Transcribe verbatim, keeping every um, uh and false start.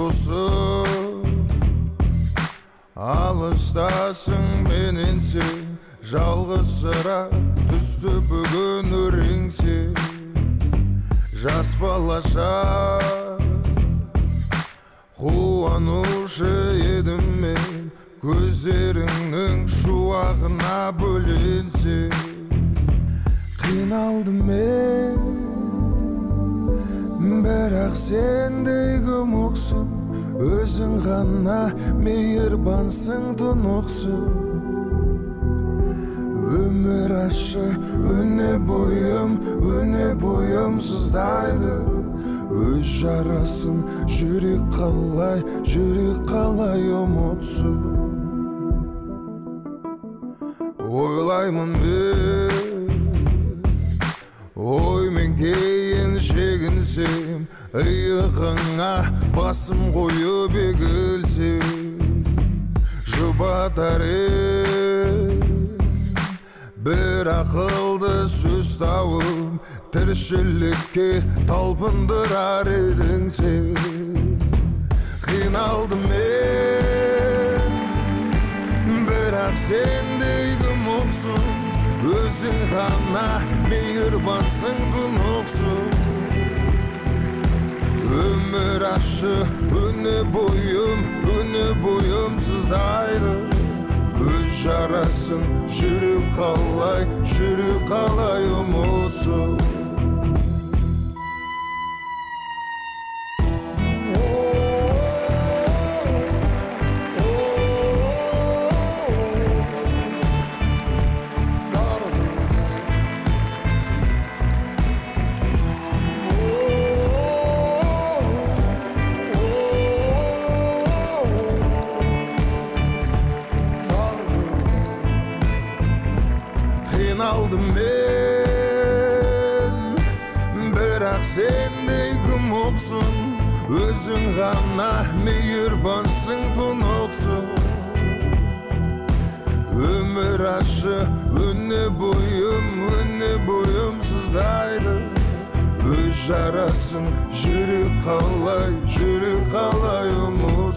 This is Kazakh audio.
досым, алыстасың менен сен, жалғызсырап түсті бүгін өреңсең. Жас балаша қуанушы едім мен, көздеріңнің шуағына бөленсем. Қиналдым мен, бірақ сендей кім ұқсын, өзің ғана мейірбансың тұнықсың. Өмір ашы, өне бойым, өне бойым сыздайды. Өз жарасын жүрек қалай, жүрек қалай ұмытсын. Ойлаймын мен, оймен кейін шегінсем, иығыңа басым қойып егілсем. Жұбатар ем бір ақылды сөз тауып, тіршілікке талпындырар едің сен. Қиналдым мен, бірақ сендей кім ұқсын, өзің ғана мейірбансың тұнықсың. Өмір ашы, өне бойым, өне бойым сыздайды. Өз жарасын жүрек қалай, жүрек қалай ұмытсын. Қиналдым мен, бірақ сендей кім ұқсын, өзің ғана мейірбансың тұнықсың. Өмір ашы, өне бойым, өне бойым сыздайды. Өз жарасын жүрек қалай, жүрек қалай ұмытсын.